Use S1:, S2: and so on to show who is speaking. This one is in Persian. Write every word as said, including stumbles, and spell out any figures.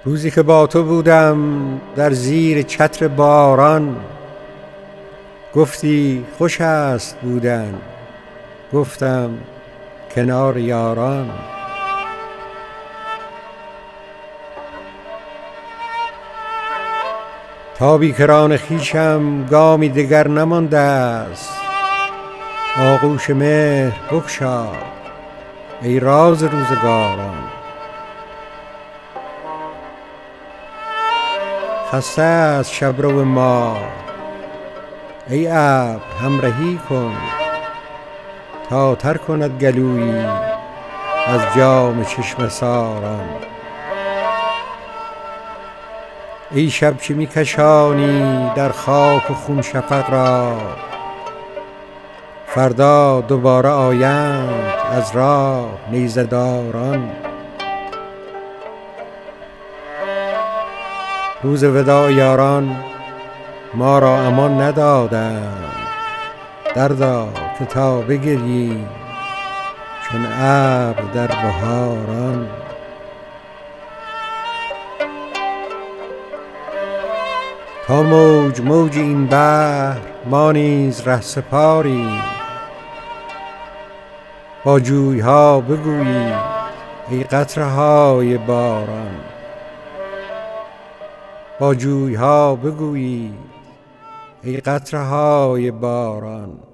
S1: روزی که با تو بودم در زیر چتر باران، گفتی خوش است بودن، گفتم کنار یاران. تا بی کران خویشم گامی دگر نمانده است، آغوش مهر بگشا ای راز روزگاران. خسته است شبرو ما ای ابر همرهی کن، تا تر کند گلویی از جام چشمه ساران. ای شب که می کشانی در خاک و خون شفق را، فردا دوباره آیند از راه نیزه داران. روز وداع یاران ما را امان ندادند، دردا که تا بگریی چون ابر در بهاران. تا موج موج این بحر ما نیز رهسپاریم، با جویها بگویید ای قطره های باران. با جویها بگویید ای قطره های باران.